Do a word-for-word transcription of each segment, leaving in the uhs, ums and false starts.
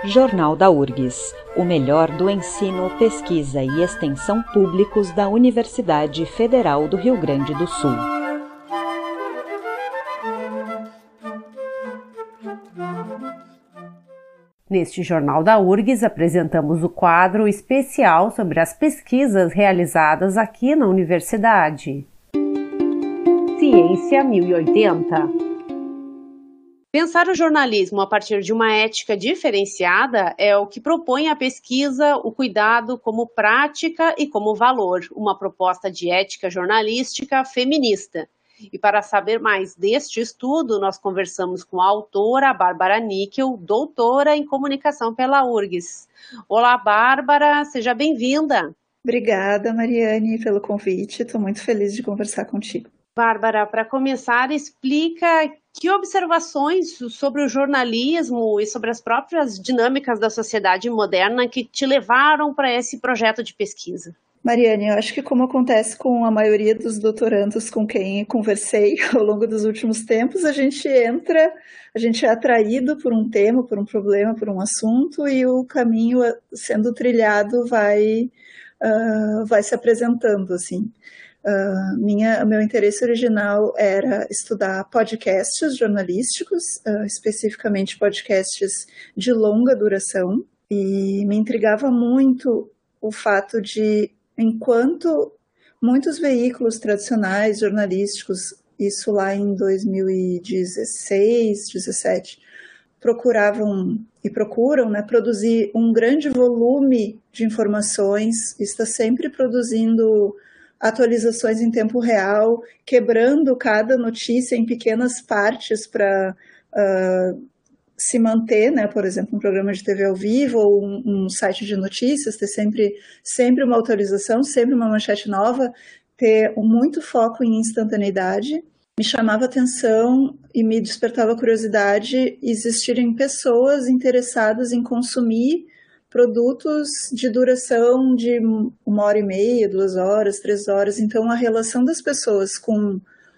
Jornal da U R G S, o melhor do ensino, pesquisa e extensão públicos da Universidade Federal do Rio Grande do Sul. Neste Jornal da U R G S apresentamos o quadro especial sobre as pesquisas realizadas aqui na Universidade. Ciência mil e oitenta. Pensar o jornalismo a partir de uma ética diferenciada é o que propõe a pesquisa O Cuidado como Prática e como Valor, uma proposta de ética jornalística feminista. E para saber mais deste estudo, nós conversamos com a autora Bárbara Níquel, doutora em comunicação pela U R G S. Olá, Bárbara, seja bem-vinda. Obrigada, Mariane, pelo convite. Estou muito feliz de conversar contigo. Bárbara, para começar, explica que observações sobre o jornalismo e sobre as próprias dinâmicas da sociedade moderna que te levaram para esse projeto de pesquisa. Mariane, eu acho que como acontece com a maioria dos doutorandos com quem conversei ao longo dos últimos tempos, a gente entra, a gente é atraído por um tema, por um problema, por um assunto e o caminho sendo trilhado vai, uh, vai se apresentando, assim. Uh, minha, meu interesse original era estudar podcasts jornalísticos, uh, especificamente podcasts de longa duração, e me intrigava muito o fato de, enquanto muitos veículos tradicionais jornalísticos, isso lá em dois mil e dezesseis, dezessete, procuravam e procuram, né, produzir um grande volume de informações, está sempre produzindo atualizações em tempo real, quebrando cada notícia em pequenas partes para uh, se manter, né? Por exemplo, um programa de T V ao vivo ou um, um site de notícias, ter sempre, sempre uma atualização, sempre uma manchete nova, ter muito foco em instantaneidade. Me chamava atenção e me despertava curiosidade existirem pessoas interessadas em consumir produtos de duração de uma hora e meia, duas horas, três horas. Então, a relação das pessoas com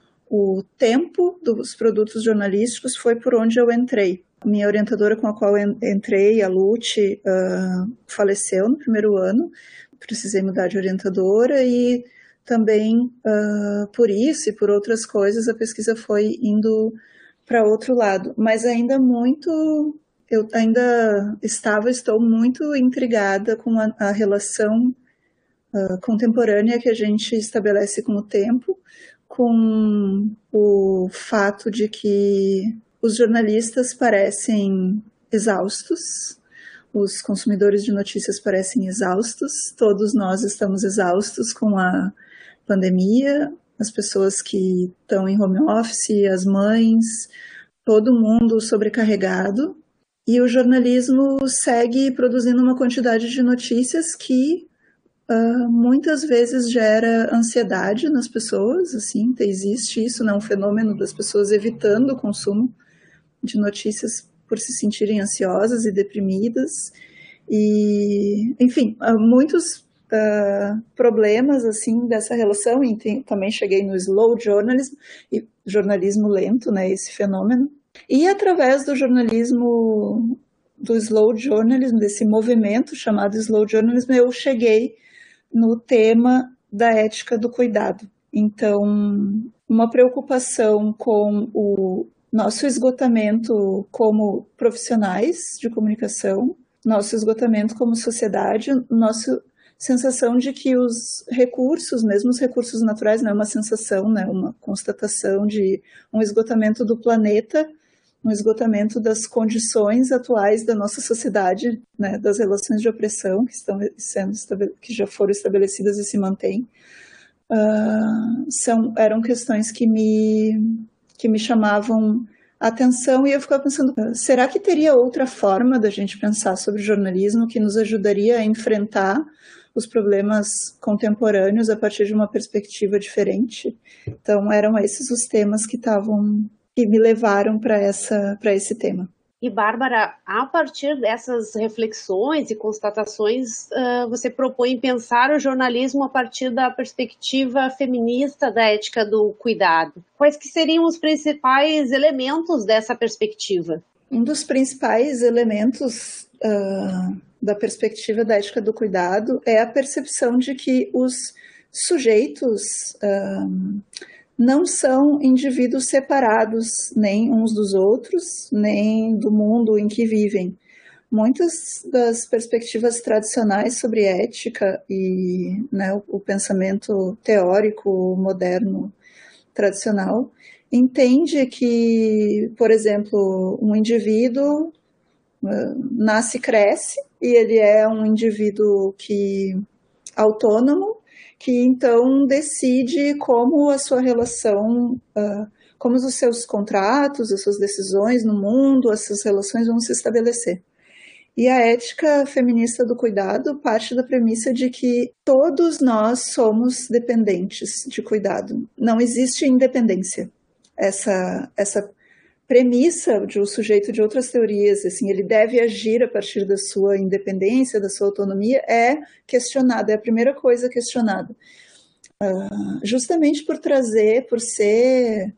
o tempo dos produtos jornalísticos foi por onde eu entrei. Minha orientadora com a qual eu entrei, a Lute, uh, faleceu no primeiro ano. Precisei mudar de orientadora e também uh, por isso e por outras coisas a pesquisa foi indo para outro lado. Mas ainda muito... Eu ainda estava, estou muito intrigada com a, a relação uh, contemporânea que a gente estabelece com o tempo, com o fato de que os jornalistas parecem exaustos, os consumidores de notícias parecem exaustos, todos nós estamos exaustos com a pandemia, as pessoas que estão em home office, as mães, todo mundo sobrecarregado. E o jornalismo segue produzindo uma quantidade de notícias que uh, muitas vezes gera ansiedade nas pessoas, assim, existe isso, né, um fenômeno das pessoas evitando o consumo de notícias por se sentirem ansiosas e deprimidas. E, enfim, há muitos uh, problemas, assim, dessa relação, e tem, também cheguei no slow journalism, e jornalismo lento, né, esse fenômeno. E através do jornalismo, do slow journalism, desse movimento chamado slow journalism, eu cheguei no tema da ética do cuidado. Então, uma preocupação com o nosso esgotamento como profissionais de comunicação, nosso esgotamento como sociedade, nossa sensação de que os recursos, mesmo os recursos naturais, não é uma sensação, né, uma constatação de um esgotamento do planeta, um esgotamento das condições atuais da nossa sociedade, né, das relações de opressão que estão sendo que já foram estabelecidas e se mantêm, uh, são eram questões que me que me chamavam a atenção e eu ficava pensando, será que teria outra forma da gente pensar sobre jornalismo que nos ajudaria a enfrentar os problemas contemporâneos a partir de uma perspectiva diferente? Então eram esses os temas que estavam que me levaram para essa, para esse tema. E, Bárbara, a partir dessas reflexões e constatações, uh, você propõe pensar o jornalismo a partir da perspectiva feminista da ética do cuidado. Quais que seriam os principais elementos dessa perspectiva? Um dos principais elementos uh, da perspectiva da ética do cuidado é a percepção de que os sujeitos uh, não são indivíduos separados nem uns dos outros, nem do mundo em que vivem. Muitas das perspectivas tradicionais sobre ética e né, o, o pensamento teórico moderno tradicional entende que, por exemplo, um indivíduo uh, nasce e cresce e ele é um indivíduo que autônomo, que então decide como a sua relação, uh, como os seus contratos, as suas decisões no mundo, as suas relações vão se estabelecer. E a ética feminista do cuidado parte da premissa de que todos nós somos dependentes de cuidado. Não existe independência. Essa, essa premissa de um sujeito de outras teorias, assim, ele deve agir a partir da sua independência, da sua autonomia, é questionada, é a primeira coisa questionada. Uh, justamente por trazer, por ser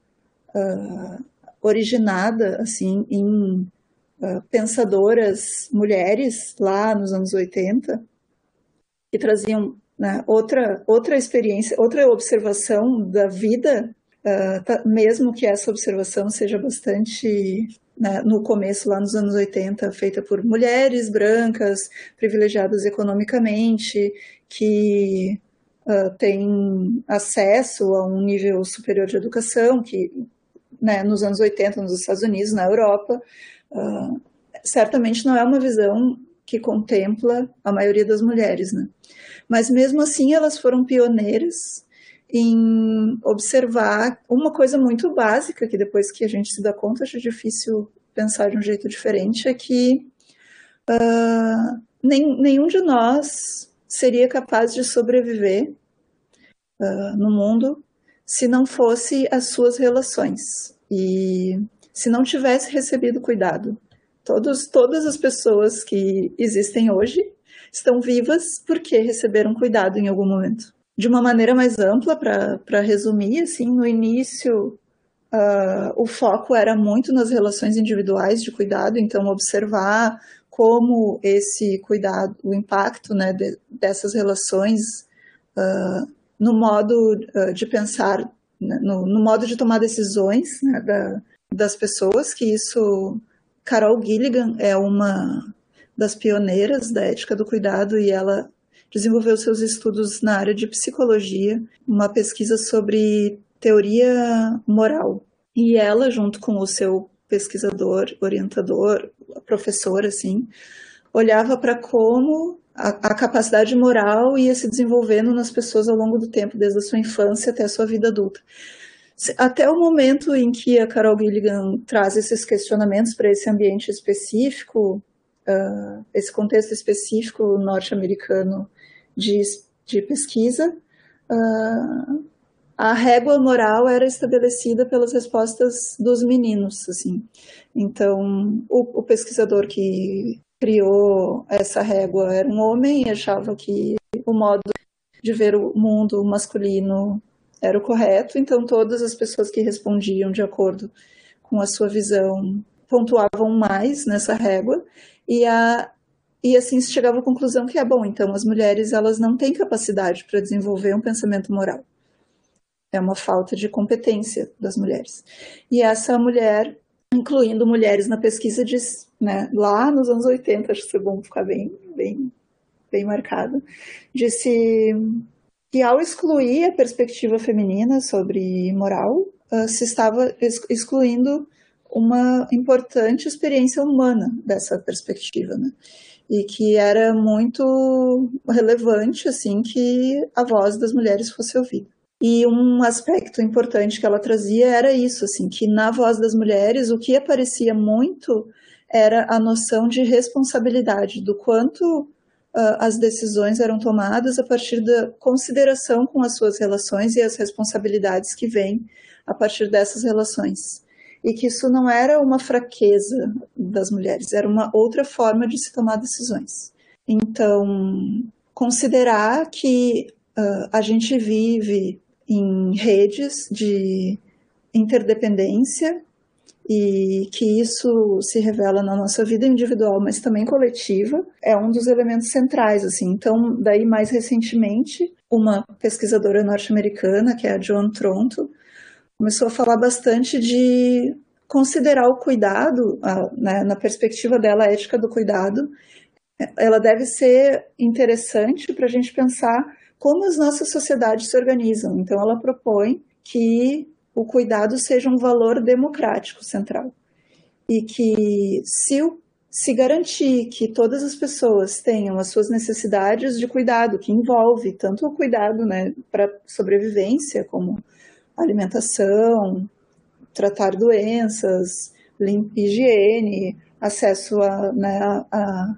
uh, originada, assim, em uh, pensadoras mulheres, lá nos anos oitenta, que traziam né, outra, outra experiência, outra observação da vida. Uh, tá, mesmo que essa observação seja bastante, né, no começo, lá nos anos oitenta, feita por mulheres brancas, privilegiadas economicamente, que uh, têm acesso a um nível superior de educação, que né, nos anos oitenta, nos Estados Unidos, na Europa, uh, certamente não é uma visão que contempla a maioria das mulheres, né? Mas mesmo assim elas foram pioneiras em observar uma coisa muito básica, que depois que a gente se dá conta, acho difícil pensar de um jeito diferente, é que uh, nem, nenhum de nós seria capaz de sobreviver uh, no mundo se não fosse as suas relações e se não tivesse recebido cuidado. Todos, todas as pessoas que existem hoje estão vivas porque receberam cuidado em algum momento. De uma maneira mais ampla, para resumir, assim, no início uh, o foco era muito nas relações individuais de cuidado, então observar como esse cuidado, o impacto né, de, dessas relações uh, no modo uh, de pensar, né, no, no modo de tomar decisões né, da, das pessoas, que isso, Carol Gilligan é uma das pioneiras da ética do cuidado e ela desenvolveu seus estudos na área de psicologia, uma pesquisa sobre teoria moral. E ela, junto com o seu pesquisador, orientador, professor, assim, olhava para como a, a capacidade moral ia se desenvolvendo nas pessoas ao longo do tempo, desde a sua infância até a sua vida adulta. Até o momento em que a Carol Gilligan traz esses questionamentos para esse ambiente específico, uh, esse contexto específico norte-americano de, de pesquisa, uh, a régua moral era estabelecida pelas respostas dos meninos, assim. Então, o, o pesquisador que criou essa régua era um homem e achava que o modo de ver o mundo masculino era o correto, então todas as pessoas que respondiam de acordo com a sua visão pontuavam mais nessa régua, e, a, e assim se chegava à conclusão que é bom, então as mulheres elas não têm capacidade para desenvolver um pensamento moral. É uma falta de competência das mulheres. E essa mulher, incluindo mulheres na pesquisa, diz, né, lá nos anos oitenta, acho que é bom ficar bem, bem, bem marcado, disse que ao excluir a perspectiva feminina sobre moral, uh, se estava excluindo uma importante experiência humana dessa perspectiva, né? E que era muito relevante assim, que a voz das mulheres fosse ouvida. E um aspecto importante que ela trazia era isso, assim, que na voz das mulheres o que aparecia muito era a noção de responsabilidade, do quanto uh, as decisões eram tomadas a partir da consideração com as suas relações e as responsabilidades que vêm a partir dessas relações. E que isso não era uma fraqueza das mulheres, era uma outra forma de se tomar decisões. Então, considerar que uh, a gente vive em redes de interdependência e que isso se revela na nossa vida individual, mas também coletiva, é um dos elementos centrais, assim. Então, daí mais recentemente, uma pesquisadora norte-americana, que é a Joan Tronto, começou a falar bastante de considerar o cuidado, a, né, na perspectiva dela, a ética do cuidado, ela deve ser interessante para a gente pensar como as nossas sociedades se organizam. Então, ela propõe que o cuidado seja um valor democrático central e que se, se garantir que todas as pessoas tenham as suas necessidades de cuidado, que envolve tanto o cuidado, né, para sobrevivência, como alimentação, tratar doenças, higiene, acesso a, né, a,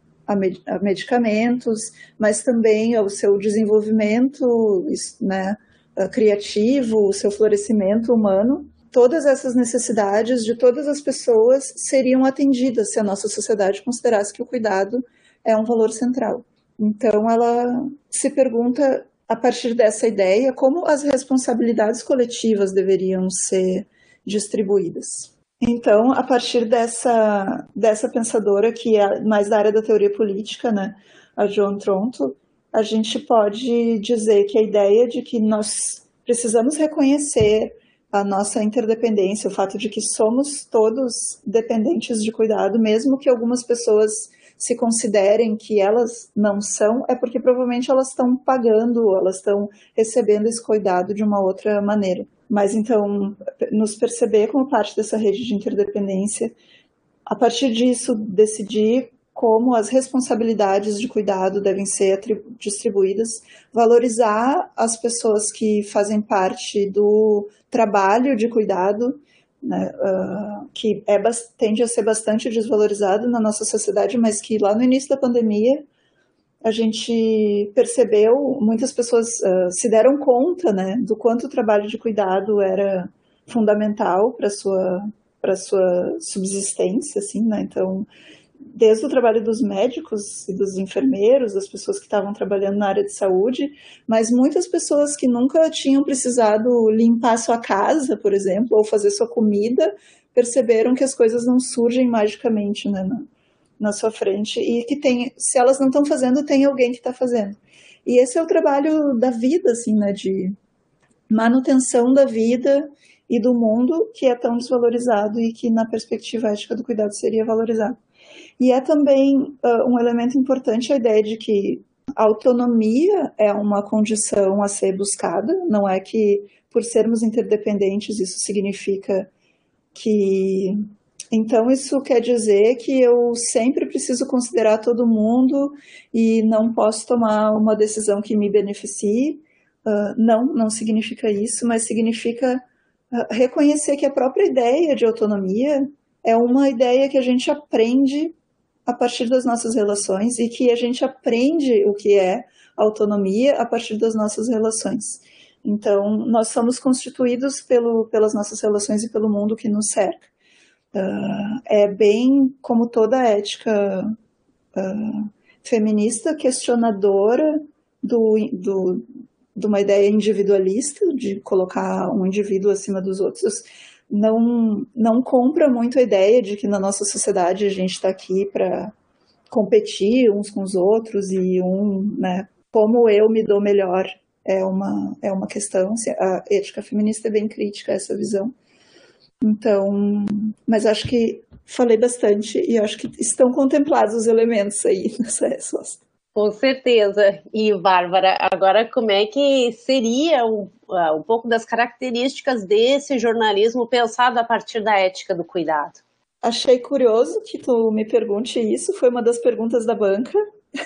a medicamentos, mas também ao seu desenvolvimento, né, criativo, o seu florescimento humano. Todas essas necessidades de todas as pessoas seriam atendidas se a nossa sociedade considerasse que o cuidado é um valor central. Então, ela se pergunta, a partir dessa ideia, como as responsabilidades coletivas deveriam ser distribuídas. Então, a partir dessa, dessa pensadora, que é mais da área da teoria política, né, a Joan Tronto, a gente pode dizer que a ideia de que nós precisamos reconhecer a nossa interdependência, o fato de que somos todos dependentes de cuidado, mesmo que algumas pessoas se considerem que elas não são, é porque provavelmente elas estão pagando, elas estão recebendo esse cuidado de uma outra maneira. Mas então, nos perceber como parte dessa rede de interdependência, a partir disso, decidir como as responsabilidades de cuidado devem ser distribuídas, valorizar as pessoas que fazem parte do trabalho de cuidado, né, uh, que é, tende a ser bastante desvalorizado na nossa sociedade, mas que lá no início da pandemia a gente percebeu, muitas pessoas uh, se deram conta, né, do quanto o trabalho de cuidado era fundamental para a sua, para sua subsistência, assim, né, então desde o trabalho dos médicos e dos enfermeiros, das pessoas que estavam trabalhando na área de saúde, mas muitas pessoas que nunca tinham precisado limpar sua casa, por exemplo, ou fazer sua comida, perceberam que as coisas não surgem magicamente, né, na, na sua frente, e que tem, se elas não estão fazendo, tem alguém que está fazendo. E esse é o trabalho da vida, assim, né, de manutenção da vida e do mundo, que é tão desvalorizado e que na perspectiva ética do cuidado seria valorizado. E é também uh, um elemento importante a ideia de que a autonomia é uma condição a ser buscada, não é que por sermos interdependentes isso significa que... Então isso quer dizer que eu sempre preciso considerar todo mundo e não posso tomar uma decisão que me beneficie. Uh, não, não significa isso, mas significa uh, reconhecer que a própria ideia de autonomia é uma ideia que a gente aprende a partir das nossas relações e que a gente aprende o que é autonomia a partir das nossas relações. Então, nós somos constituídos pelo, pelas nossas relações e pelo mundo que nos cerca. Uh, é bem como toda a ética uh, feminista, questionadora do, do, de uma ideia individualista, de colocar um indivíduo acima dos outros. Não, não compra muito a ideia de que na nossa sociedade a gente está aqui para competir uns com os outros e um, né, como eu me dou melhor é uma, é uma questão. A ética feminista é bem crítica a essa visão. Então, mas acho que falei bastante e acho que estão contemplados os elementos aí nessa resposta. Com certeza. E, Bárbara, agora como é que seria um, um pouco das características desse jornalismo pensado a partir da ética do cuidado? Achei curioso que tu me pergunte isso, foi uma das perguntas da banca.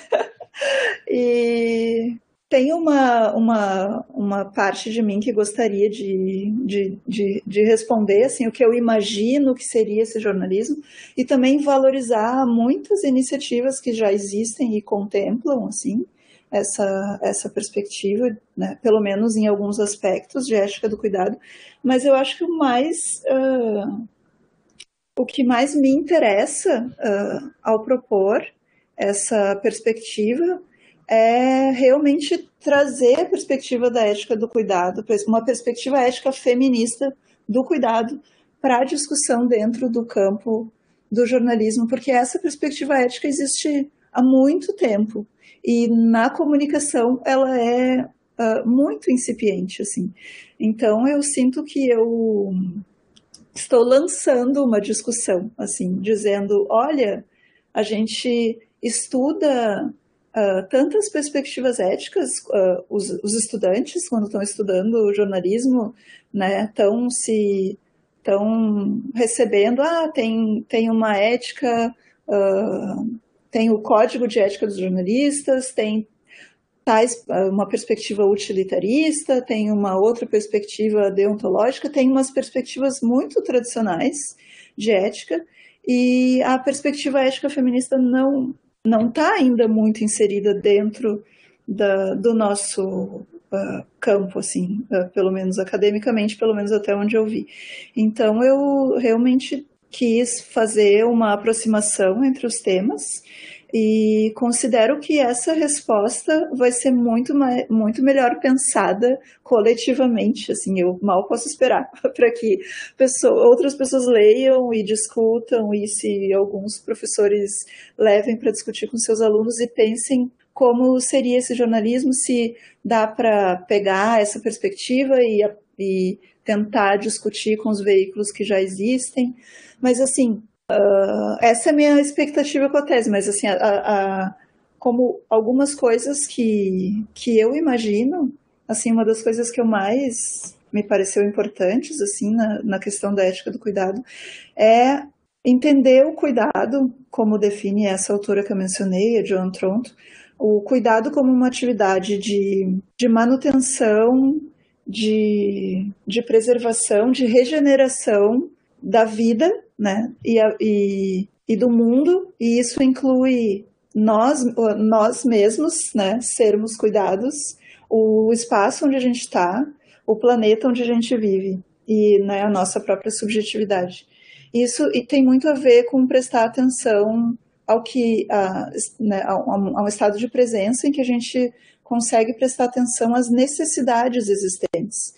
E tem uma, uma, uma parte de mim que gostaria de, de, de, de responder assim, o que eu imagino que seria esse jornalismo e também valorizar muitas iniciativas que já existem e contemplam assim, essa, essa perspectiva, né, pelo menos em alguns aspectos de ética do cuidado, mas eu acho que o mais... Uh, o que mais me interessa uh, ao propor essa perspectiva é realmente trazer a perspectiva da ética do cuidado, uma perspectiva ética feminista do cuidado para a discussão dentro do campo do jornalismo, porque essa perspectiva ética existe há muito tempo e na comunicação ela é uh, muito incipiente, assim. Então eu sinto que eu estou lançando uma discussão, assim, dizendo, olha, a gente estuda uh, tantas perspectivas éticas, uh, os, os estudantes, quando estão estudando jornalismo, né, estão se estão recebendo, ah, tem, tem uma ética, uh, tem o código de ética dos jornalistas, tem tais, uma perspectiva utilitarista, tem uma outra perspectiva deontológica, tem umas perspectivas muito tradicionais de ética, e a perspectiva ética feminista não não está ainda muito inserida dentro da, do nosso uh, campo, assim, uh, pelo menos academicamente, pelo menos até onde eu vi. Então, eu realmente quis fazer uma aproximação entre os temas e considero que essa resposta vai ser muito, muito melhor pensada coletivamente, assim, eu mal posso esperar para que pessoa, outras pessoas leiam e discutam, e se alguns professores levem para discutir com seus alunos e pensem como seria esse jornalismo, se dá para pegar essa perspectiva e, e tentar discutir com os veículos que já existem, mas assim, Uh, essa é a minha expectativa com a tese, mas assim, a, a, como algumas coisas que, que eu imagino, assim, uma das coisas que eu mais me pareceu importantes, assim, na, na questão da ética do cuidado, é entender o cuidado, como define essa autora que eu mencionei, a Joan Tronto, o cuidado como uma atividade de, de manutenção, de, de preservação, de regeneração da vida, né, e, a, e, e do mundo, e isso inclui nós, nós mesmos, né, sermos cuidados, o espaço onde a gente está, o planeta onde a gente vive, e, né, a nossa própria subjetividade. Isso e tem muito a ver com prestar atenção ao que, a, né, a, a um estado de presença em que a gente consegue prestar atenção às necessidades existentes.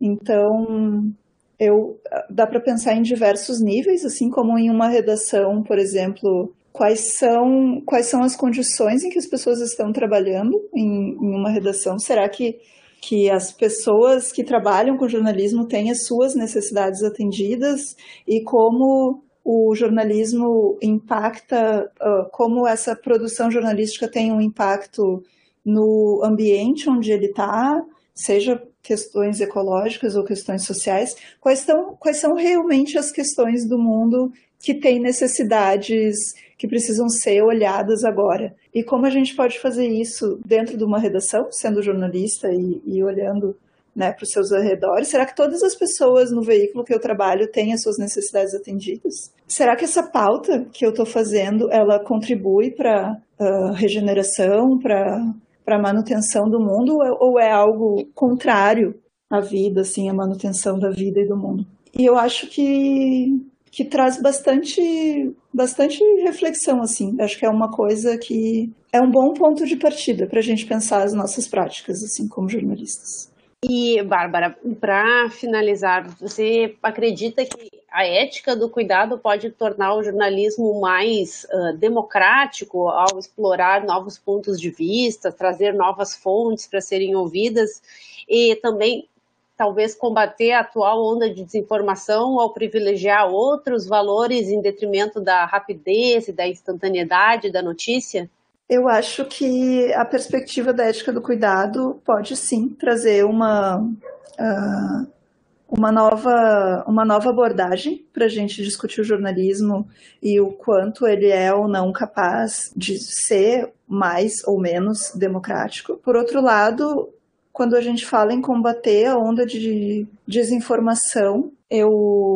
Então, eu, dá para pensar em diversos níveis, assim como em uma redação, por exemplo, quais são, quais são as condições em que as pessoas estão trabalhando em, em uma redação? Será que, que as pessoas que trabalham com jornalismo têm as suas necessidades atendidas? E como o jornalismo impacta, uh, como essa produção jornalística tem um impacto no ambiente onde ele está, seja questões ecológicas ou questões sociais, quais, tão, quais são realmente as questões do mundo que têm necessidades que precisam ser olhadas agora. E como a gente pode fazer isso dentro de uma redação, sendo jornalista e, e olhando, né, para os seus arredores? Será que todas as pessoas no veículo que eu trabalho têm as suas necessidades atendidas? Será que essa pauta que eu estou fazendo, ela contribui para a uh, regeneração, para para a manutenção do mundo, ou é algo contrário à vida, assim, a manutenção da vida e do mundo? E eu acho que, que traz bastante, bastante reflexão, assim. Acho que é uma coisa que é um bom ponto de partida para a gente pensar as nossas práticas, assim, como jornalistas. E, Bárbara, para finalizar, você acredita que a ética do cuidado pode tornar o jornalismo mais uh, democrático ao explorar novos pontos de vista, trazer novas fontes para serem ouvidas e também talvez combater a atual onda de desinformação ao privilegiar outros valores em detrimento da rapidez e da instantaneidade da notícia? Eu acho que a perspectiva da ética do cuidado pode sim trazer uma, uh, uma, nova, uma nova abordagem para a gente discutir o jornalismo e o quanto ele é ou não capaz de ser mais ou menos democrático. Por outro lado, quando a gente fala em combater a onda de desinformação, eu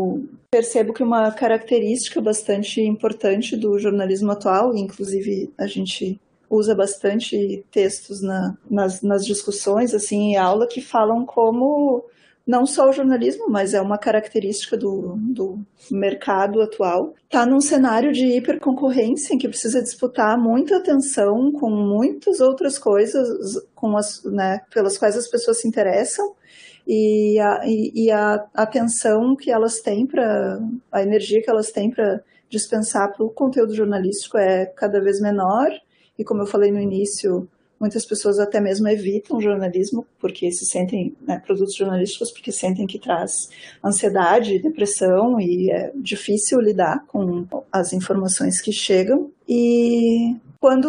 percebo que uma característica bastante importante do jornalismo atual, inclusive a gente usa bastante textos na, nas, nas discussões, assim, em aula, que falam como não só o jornalismo, mas é uma característica do, do mercado atual, está num cenário de hiperconcorrência em que precisa disputar muita atenção com muitas outras coisas com as, né, pelas quais as pessoas se interessam, e a, e, e a atenção que elas têm para, a energia que elas têm para dispensar para o conteúdo jornalístico é cada vez menor, e como eu falei no início, muitas pessoas até mesmo evitam o jornalismo porque se sentem, né, produtos jornalísticos, porque sentem que traz ansiedade, depressão, e é difícil lidar com as informações que chegam. E quando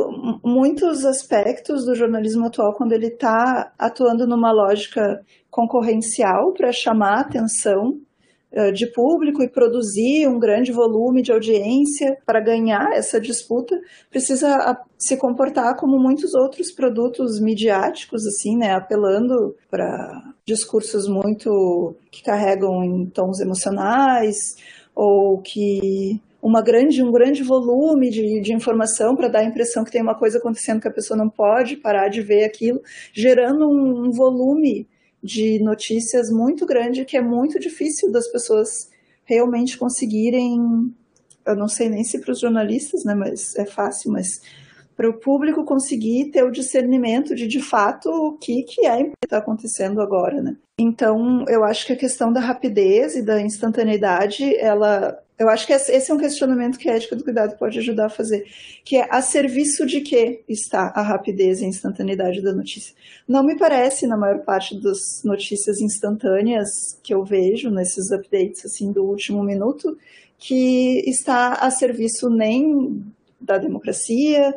muitos aspectos do jornalismo atual, quando ele está atuando numa lógica concorrencial para chamar a atenção de público e produzir um grande volume de audiência para ganhar essa disputa, precisa se comportar como muitos outros produtos midiáticos, assim, né, apelando para discursos muito que carregam em tons emocionais, ou que uma grande, um grande volume de, de informação para dar a impressão que tem uma coisa acontecendo que a pessoa não pode parar de ver aquilo, gerando um, um volume de notícias muito grande, que é muito difícil das pessoas realmente conseguirem, eu não sei nem se para os jornalistas, né, mas é fácil, mas para o público conseguir ter o discernimento de, de fato, o que, que é que está acontecendo agora, né. Então, eu acho que a questão da rapidez e da instantaneidade, ela, eu acho que esse é um questionamento que a ética do cuidado pode ajudar a fazer, que é a serviço de que está a rapidez e a instantaneidade da notícia. Não me parece, na maior parte das notícias instantâneas que eu vejo, nesses updates assim, do último minuto, que está a serviço nem da democracia,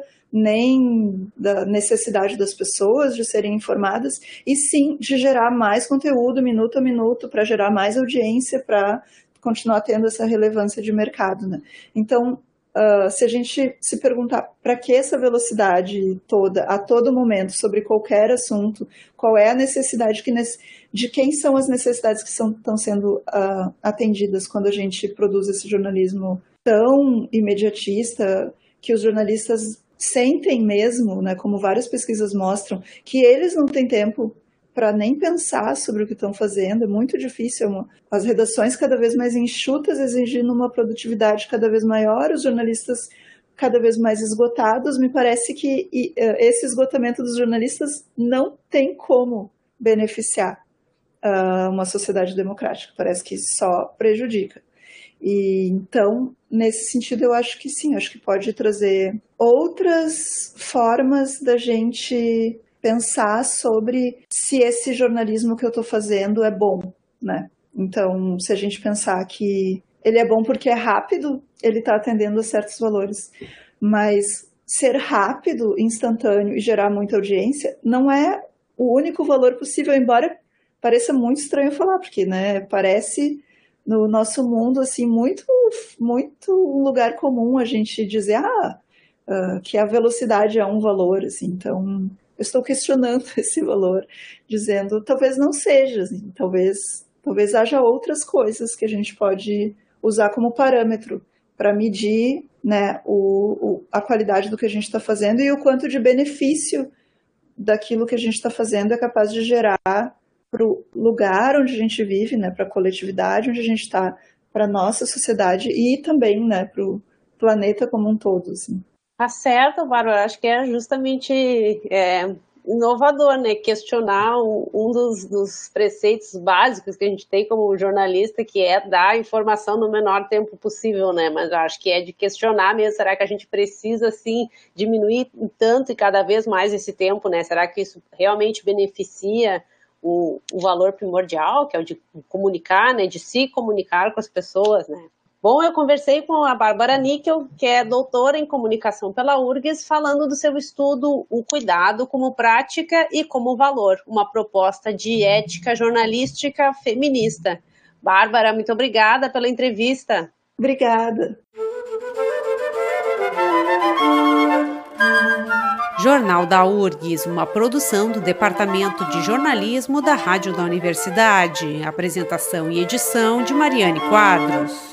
nem da necessidade das pessoas de serem informadas, e sim de gerar mais conteúdo minuto a minuto, para gerar mais audiência, para continuar tendo essa relevância de mercado, né? Então, uh, se a gente se perguntar para que essa velocidade toda, a todo momento, sobre qualquer assunto, qual é a necessidade, que de quem são as necessidades que são, estão sendo uh, atendidas quando a gente produz esse jornalismo tão imediatista, que os jornalistas sentem mesmo, né, como várias pesquisas mostram, que eles não têm tempo para nem pensar sobre o que estão fazendo, é muito difícil, as redações cada vez mais enxutas, exigindo uma produtividade cada vez maior, os jornalistas cada vez mais esgotados. Me parece que esse esgotamento dos jornalistas não tem como beneficiar uh, uma sociedade democrática, parece que só prejudica. E então, nesse sentido, eu acho que sim, acho que pode trazer outras formas da gente pensar sobre se esse jornalismo que eu estou fazendo é bom, né? Então, se a gente pensar que ele é bom porque é rápido, ele está atendendo a certos valores, mas ser rápido, instantâneo e gerar muita audiência não é o único valor possível, embora pareça muito estranho falar, porque, né, parece no nosso mundo assim muito, muito um lugar comum a gente dizer ah, uh, que a velocidade é um valor, assim. Então eu estou questionando esse valor, dizendo talvez não seja, assim, talvez, talvez haja outras coisas que a gente pode usar como parâmetro para medir, né, o, o, a qualidade do que a gente está fazendo e o quanto de benefício daquilo que a gente está fazendo é capaz de gerar para o lugar onde a gente vive, né, para a coletividade onde a gente está, para a nossa sociedade e também, né, para o planeta como um todo, assim. Tá certo, Bárbara, acho que é justamente é, inovador, né, questionar um, um dos, dos preceitos básicos que a gente tem como jornalista, que é dar informação no menor tempo possível, né, mas eu acho que é de questionar mesmo, será que a gente precisa, assim, diminuir tanto e cada vez mais esse tempo, né, será que isso realmente beneficia O, o valor primordial, que é o de comunicar, né, de se comunicar com as pessoas, né. Bom, eu conversei com a Bárbara Nickel, que é doutora em comunicação pela U R G S, falando do seu estudo O Cuidado como Prática e como Valor, uma proposta de ética jornalística feminista. Bárbara, muito obrigada pela entrevista. Obrigada. Jornal da U R G S, uma produção do Departamento de Jornalismo da Rádio da Universidade. Apresentação e edição de Mariane Quadros.